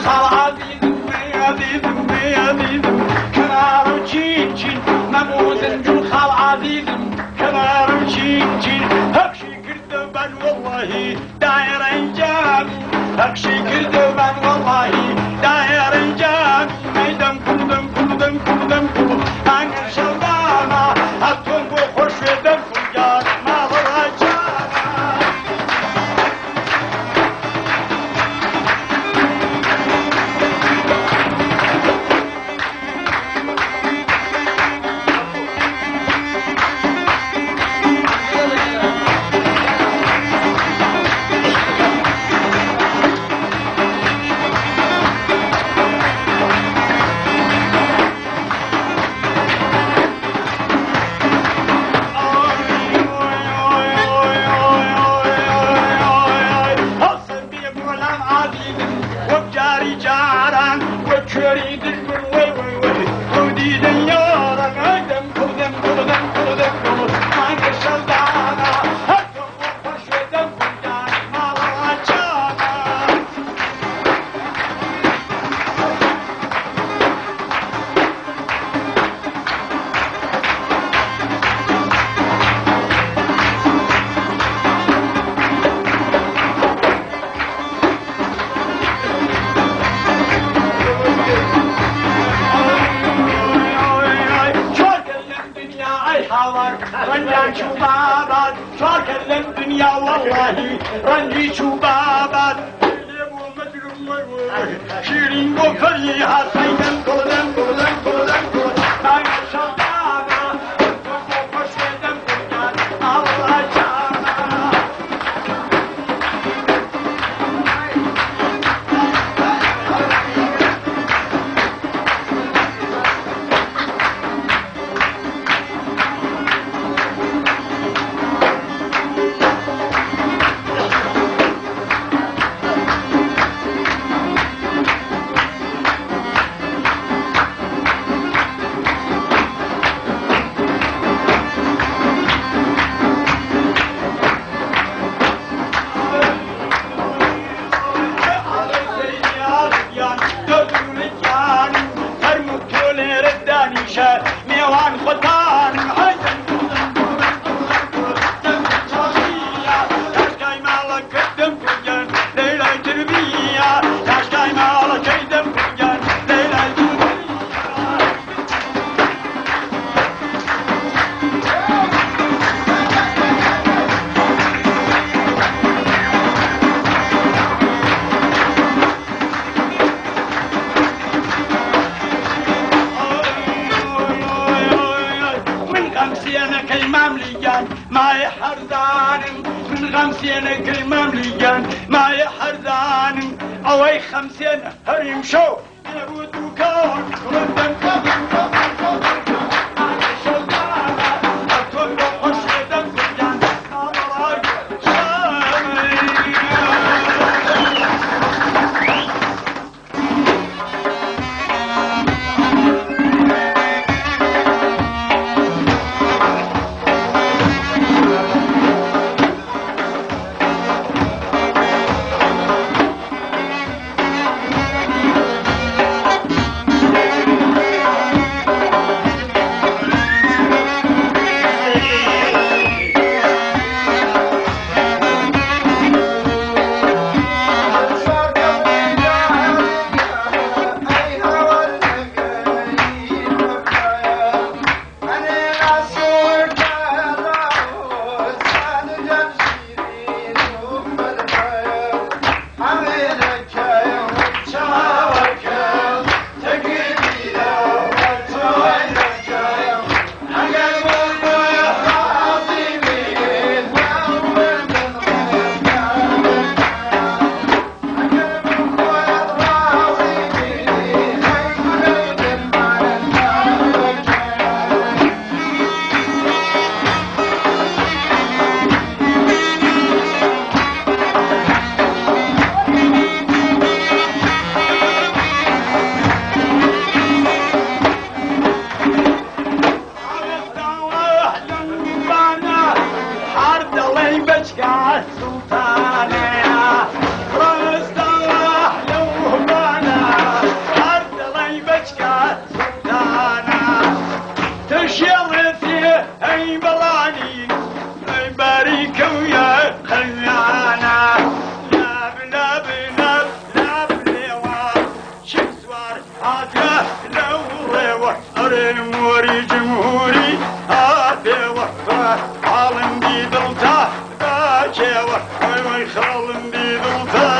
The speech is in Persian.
خال عزيزم عزيزم عزيزم كنار وشين شين مموزن جو خال عزيزم كنار وشين شين هكشي كردبان والله داير انجام هكشي كردبان والله داير انجام ميدم كردم كردم كردم كردم هنگر شلدانا هتون بو خوش ودم كردم ما برجانا رنجي شبابات شيرين وفريها سيدم كلهم كلهم كلهم كلهم ما يشبابا وفشيدم كلهم الله جانا ميوان خطان حزن تشكاي مالك كدم فجان ليلة تربية تشكاي مالك كدم فجان ليلة تربية ما يحرزان من 50 الممليان ما يحرزان اوي 50 هريم شو يبوت وكون ردن هاته لو روح أرين موري جمهوري هاته وحفا عالم دي دلتا دا كيوه وي خالم دي دلتا